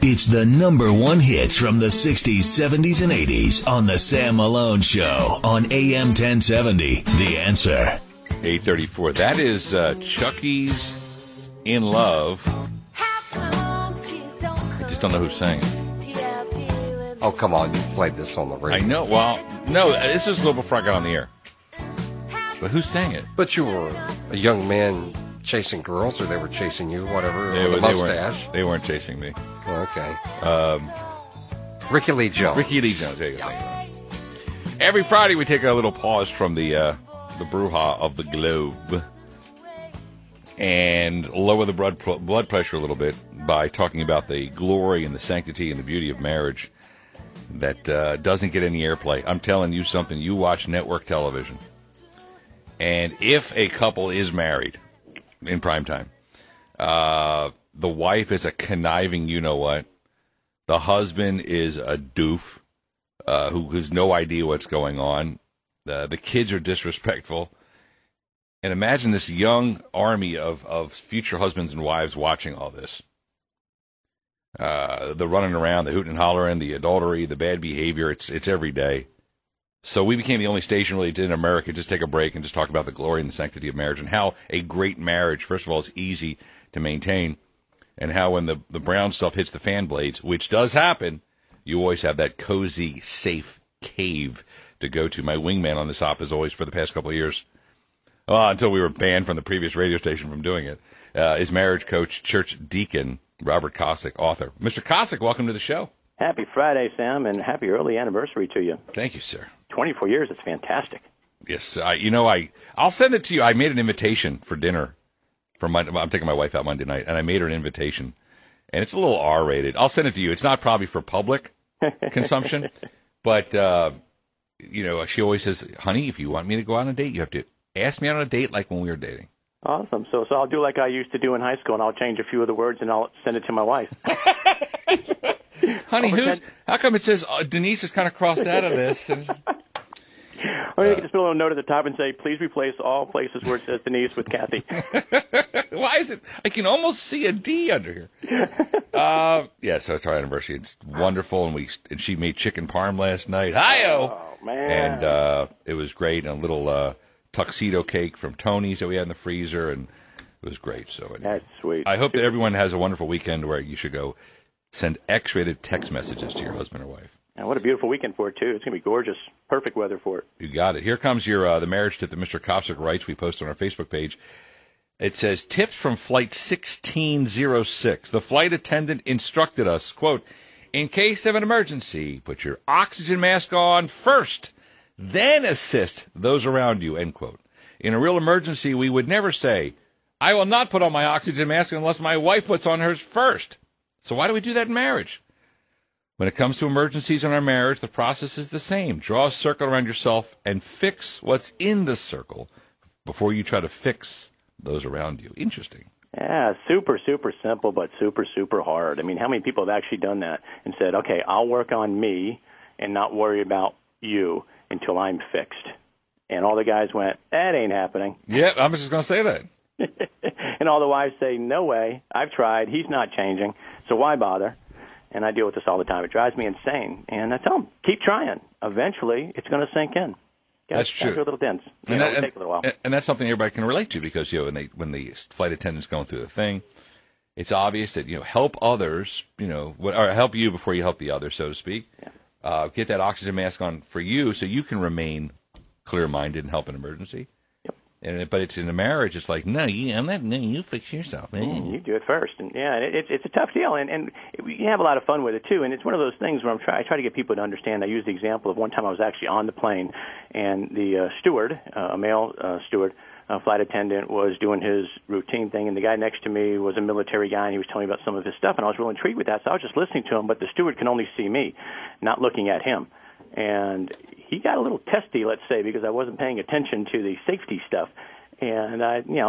It's the number one hits from the 60s, 70s, and 80s on The Sam Malone Show on AM 1070. The Answer. 8:34. That is Chucky's In Love. I just don't know who's saying it. Oh, come on. You played this on the radio. I know. Well, no, this was a little before I got on the air. But who's saying it? But you were a young man chasing girls, or they were chasing you, whatever, with a mustache. They weren't chasing me. Okay. Ricky Lee Jones. Ricky Lee Jones. There you go. Every Friday we take a little pause from the brouhaha of the globe and lower the blood pressure a little bit by talking about the glory and the sanctity and the beauty of marriage that doesn't get any airplay. I'm telling you something. You watch network television, and if a couple is married in prime time, the wife is a conniving you-know-what. The husband is a doof who has no idea what's going on. The kids are disrespectful. And imagine this young army of future husbands and wives watching all this. The running around, the hooting and hollering, the adultery, the bad behavior, it's every day. So we became the only station really did in America just take a break and just talk about the glory and the sanctity of marriage and how a great marriage, first of all, is easy to maintain, and how when the brown stuff hits the fan blades, which does happen, you always have that cozy, safe cave to go to. My wingman on this op is always, for the past couple of years, until we were banned from the previous radio station from doing it, is marriage coach, church deacon, Robert Kosick, author. Mr. Kosick, welcome to the show. Happy Friday, Sam, and happy early anniversary to you. Thank you, sir. 24 years, it's fantastic. Yes, I'll send it to you. I made an invitation for dinner. I'm taking my wife out Monday night, and I made her an invitation, and it's a little R-rated. I'll send it to you. It's not probably for public consumption, but, she always says, honey, if you want me to go on a date, you have to ask me out on a date like when we were dating. Awesome. So I'll do like I used to do in high school, and I'll change a few of the words, and I'll send it to my wife. Honey, how come it says Denise is kind of crossed out of this? Or you can just put a little note at the top and say, please replace all places where it says Denise with Kathy. Why is it? I can almost see a D under here. So it's our anniversary. It's wonderful, and she made chicken parm last night. Hi-yo! Oh, man. And it was great, and a little tuxedo cake from Tony's that we had in the freezer, and it was great. So anyway, that's sweet. I hope that everyone has a wonderful weekend where you should go send X-rated text messages to your husband or wife. And what a beautiful weekend for it, too. It's going to be gorgeous. Perfect weather for it. You got it. Here comes your the marriage tip that Mr. Kosick writes. We post on our Facebook page. It says, tips from Flight 1606. The flight attendant instructed us, quote, in case of an emergency, put your oxygen mask on first, then assist those around you, end quote. In a real emergency, we would never say, I will not put on my oxygen mask unless my wife puts on hers first. So why do we do that in marriage? When it comes to emergencies in our marriage, the process is the same. Draw a circle around yourself and fix what's in the circle before you try to fix those around you. Interesting. Yeah, super, super simple, but super, super hard. I mean, how many people have actually done that and said, okay, I'll work on me and not worry about you until I'm fixed? And all the guys went, that ain't happening. Yeah, I was just going to say that. And all the wives say, no way, I've tried, he's not changing, so why bother? And I deal with this all the time. It drives me insane. And I tell them, keep trying. Eventually, it's going to sink in. That's true. A little dense. It'll take a little while. And that's something everybody can relate to because, when the flight attendant's going through the thing, it's obvious that, help others, or help you before you help the other, so to speak. Yeah. Get that oxygen mask on for you so you can remain clear-minded and help in emergency. But it's in a marriage. It's like, no, you fix yourself. You do it first, and it's a tough deal, and you have a lot of fun with it too. And it's one of those things where I try to get people to understand. I use the example of one time I was actually on the plane, and the steward, a male steward, flight attendant, was doing his routine thing, and the guy next to me was a military guy, and he was telling me about some of his stuff, and I was real intrigued with that. So I was just listening to him, but the steward can only see me, not looking at him. And he got a little testy, let's say, because I wasn't paying attention to the safety stuff. And,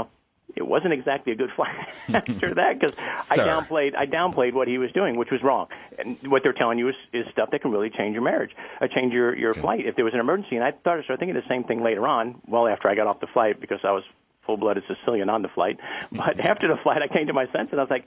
it wasn't exactly a good flight after that because I downplayed what he was doing, which was wrong. And what they're telling you is stuff that can really change your marriage, change your flight if there was an emergency. And I started thinking the same thing later on, well after I got off the flight because I was full-blooded Sicilian on the flight. But after the flight, I came to my senses, and I was like,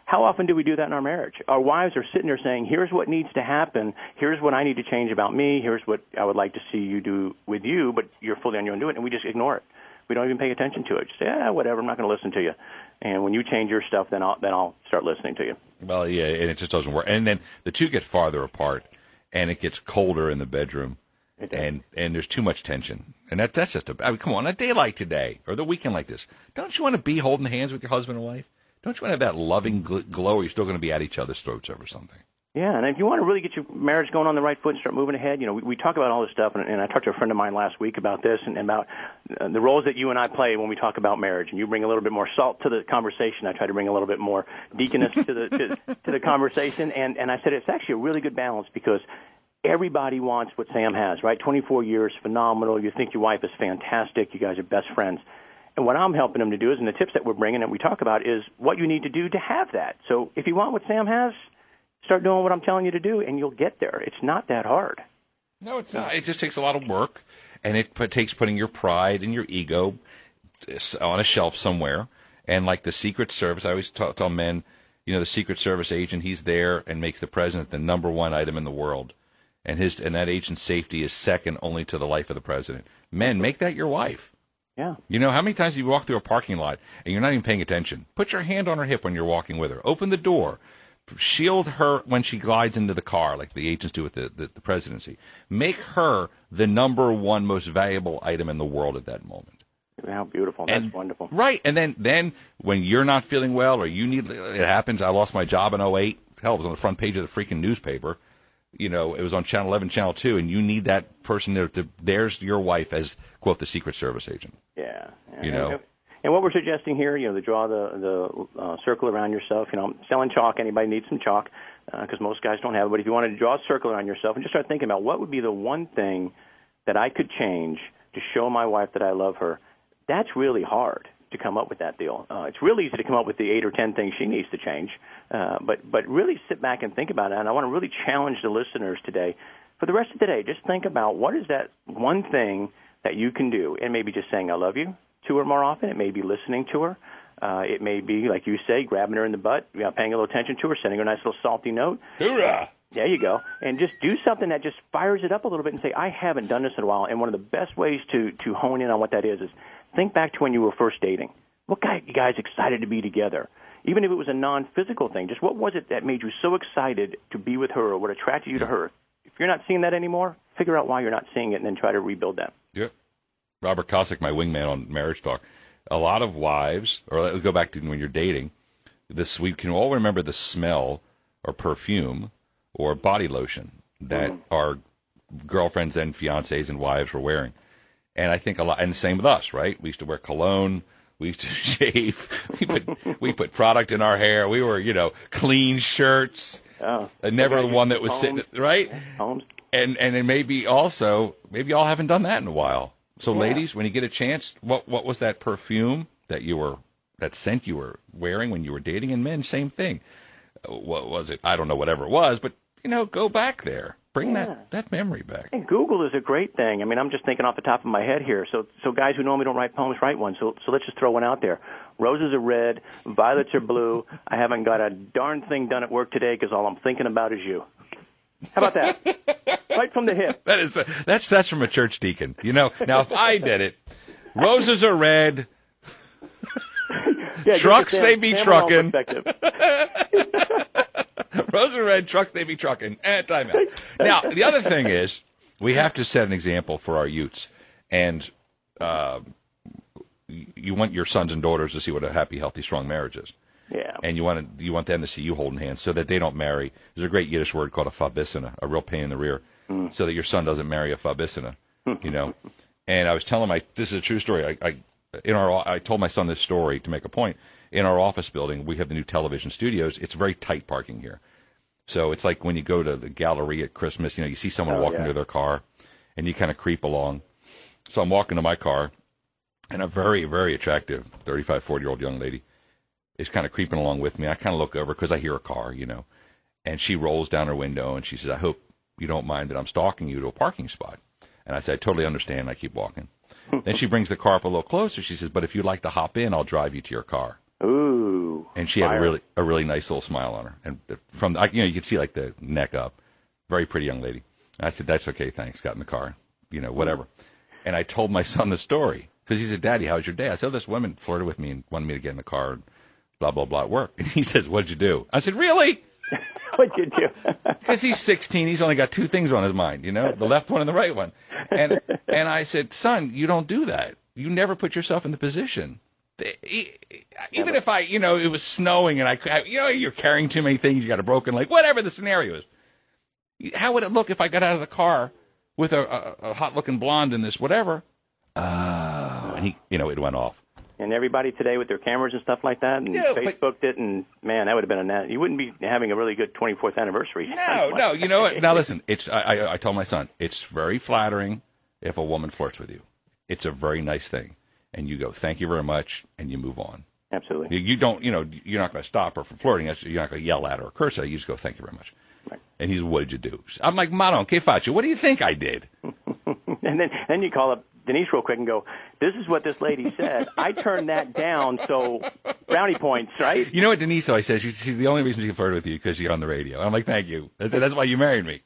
How often do we do that in our marriage? Our wives are sitting there saying, here's what needs to happen, here's what I need to change about me, here's what I would like to see you do with you, but you're fully on your own doing it, and we just ignore it. We don't even pay attention to it. Just say, whatever, I'm not going to listen to you. And when you change your stuff, then I'll start listening to you. Well, yeah, and it just doesn't work. And then the two get farther apart, and it gets colder in the bedroom, and there's too much tension. And that's just come on, a day like today, or the weekend like this, don't you want to be holding hands with your husband and wife? Don't you want to have that loving glow, or you're still going to be at each other's throats over something? Yeah, and if you want to really get your marriage going on the right foot and start moving ahead, we talk about all this stuff, and I talked to a friend of mine last week about this and about the roles that you and I play when we talk about marriage. And you bring a little bit more salt to the conversation. I try to bring a little bit more deaconess to the conversation. And I said it's actually a really good balance because everybody wants what Sam has, right? 24 years, phenomenal. You think your wife is fantastic. You guys are best friends. And what I'm helping them to do is, and the tips that we're bringing that we talk about, is what you need to do to have that. So if you want what Sam has, start doing what I'm telling you to do, and you'll get there. It's not that hard. No, it's not. It just takes a lot of work, and it takes putting your pride and your ego on a shelf somewhere. And like the Secret Service, I always tell men, the Secret Service agent, he's there and makes the president the number one item in the world. And that agent's safety is second only to the life of the president. Men, make that your wife. Yeah. How many times have you walk through a parking lot and you're not even paying attention? Put your hand on her hip when you're walking with her. Open the door. Shield her when she glides into the car, like the agents do with the presidency. Make her the number one most valuable item in the world at that moment. How beautiful. That's wonderful. Right. And then when you're not feeling well or you need, it happens. I lost my job in 2008. Hell, it was on the front page of the freaking newspaper. It was on Channel 11, Channel 2, and you need that person there. There's your wife as, quote, the Secret Service agent. Yeah. And what we're suggesting here, to draw the circle around yourself. I'm selling chalk. Anybody needs some chalk because most guys don't have it. But if you wanted to draw a circle around yourself and just start thinking about what would be the one thing that I could change to show my wife that I love her, that's really hard to come up with that deal. It's really easy to come up with the 8 or 10 things she needs to change. But really sit back and think about it. And I want to really challenge the listeners today. For the rest of the day, just think about what is that one thing that you can do. And maybe just saying I love you to her more often. It may be listening to her. It may be, like you say, grabbing her in the butt, paying a little attention to her, sending her a nice little salty note. Hoorah! There you go. And just do something that just fires it up a little bit and say, I haven't done this in a while. And one of the best ways to hone in on what that is think back to when you were first dating. What got you guys excited to be together? Even if it was a non-physical thing, just what was it that made you so excited to be with her or what attracted you to her? If you're not seeing that anymore, figure out why you're not seeing it and then try to rebuild that. Yep. Robert Kosick, my wingman on Marriage Talk, a lot of wives, or let's go back to when you're dating, we can all remember the smell or perfume or body lotion that our girlfriends and fiancés and wives were wearing. And I think a lot, and the same with us, right? We used to wear cologne. We used to shave. We put product in our hair. We were, clean shirts. Oh, never the one that was sitting, right? Homes. And it maybe y'all haven't done that in a while. So ladies, when you get a chance, what was that perfume that scent you were wearing when you were dating? And men, same thing. What was it? I don't know, whatever it was, but go back there. Bring that memory back. And Google is a great thing. I mean, I'm just thinking off the top of my head here. So guys who normally don't write poems write one. So let's just throw one out there. Roses are red, violets are blue. I haven't got a darn thing done at work today because all I'm thinking about is you. How about that? Right from the hip. That's from a church deacon. Now if I did it, roses are red. Trucks they be trucking. Roses are red, trucks they be trucking. Time out. Now the other thing is we have to set an example for our youths, and you want your sons and daughters to see what a happy, healthy, strong marriage is. Yeah. And you want them to see you holding hands so that they don't marry. There's a great Yiddish word called a fabissina, a real pain in the rear, so that your son doesn't marry a fabissina, And I was telling this is a true story. I told my son this story to make a point. In our office building, we have the new television studios. It's very tight parking here. So it's like when you go to the gallery at Christmas, you see someone walking to their car, and you kind of creep along. So I'm walking to my car, and a very, very attractive 35, 40-year-old young lady is kind of creeping along with me. I kind of look over because I hear a car, and she rolls down her window, and she says, I hope you don't mind that I'm stalking you to a parking spot. And I said, I totally understand, and I keep Then she brings the car up a little closer. She says, but if you'd like to hop in, I'll drive you to your car. Ooh. Ooh. And she had a really nice little smile on her. And from you could see like the neck up. Very pretty young lady. I said, that's okay, thanks. Got in the car, whatever. And I told my son the story because he said, Daddy, how was your day? I said, this woman flirted with me and wanted me to get in the car and blah, blah, blah at work. And he says, what'd you do? I said, really? What'd you do? Because he's 16. He's only got two things on his mind, the left one and the right one. And I said, son, you don't do that. You never put yourself in the position. Even if it was snowing and you're carrying too many things, you got a broken leg, whatever the scenario is. How would it look if I got out of the car with a hot-looking blonde in this whatever? And he, it went off. And everybody today with their cameras and stuff like that, and Facebooked it, and man, that would have been you wouldn't be having a really good 24th anniversary. No, you know what? Now listen, I told my son, it's very flattering if a woman flirts with you. It's a very nice thing. And you go, thank you very much, and you move on. Absolutely. You don't, you're not going to stop her from flirting. You're not going to yell at her or curse at her. You just go, thank you very much. Right. And he's, what did you do? I'm like, Manon, che faccio? What do you think I did? And then you call up Denise real quick and go, this is what this lady said. I turned that down, so brownie points, right? You know what Denise always says? She's the only reason she can flirt with you because you're on the radio. I'm like, thank you. That's why you married me.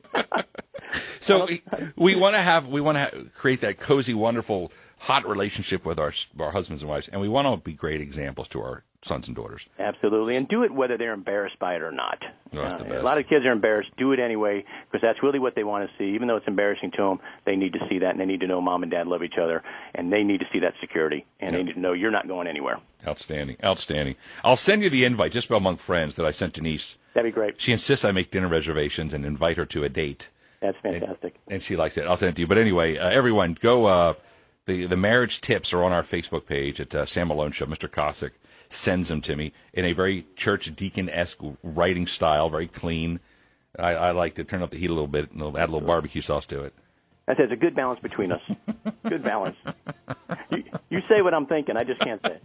So we want to create that cozy, wonderful, hot relationship with our husbands and wives, and we want to be great examples to our sons and daughters. Absolutely, and do it whether they're embarrassed by it or not. That's the best. A lot of kids are embarrassed. Do it anyway, because that's really what they want to see. Even though it's embarrassing to them, they need to see that, and they need to know mom and dad love each other, and they need to see that security, and they need to know you're not going anywhere. Outstanding. I'll send you the invite just among friends that I sent Denise. That'd be great. She insists I make dinner reservations and invite her to a date. That's fantastic. And she likes it. I'll send it to you. But anyway, everyone, go. The marriage tips are on our Facebook page at Sam Malone Show. Mr. Kosick sends them to me in a very church deacon-esque writing style, very clean. I like to turn up the heat a little bit and add a little barbecue sauce to it. That says a good balance between us. Good balance. You say what I'm thinking. I just can't say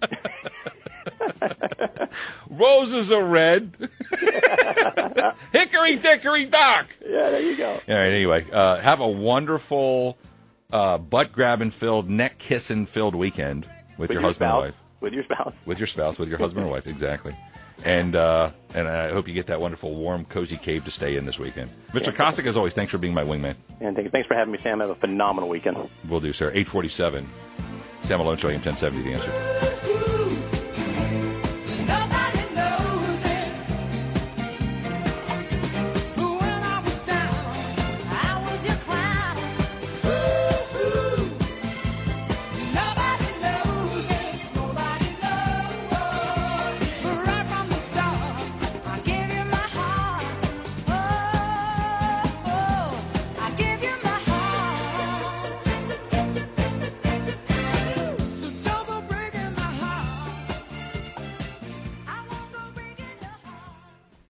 it. Roses are red. Hickory dickory dock. Yeah, there you go. All right, anyway, have a wonderful butt-grabbing filled, neck-kissing filled weekend with your husband and wife. With your spouse. With your spouse, with your husband or wife, exactly. And I hope you get that wonderful, warm, cozy cave to stay in this weekend. Mr. Kosick, as always, thanks for being my wingman. And thanks for having me, Sam. Have a phenomenal weekend. Will do, sir. 8:47. Sam Malone Show, AM 1070, The Answer.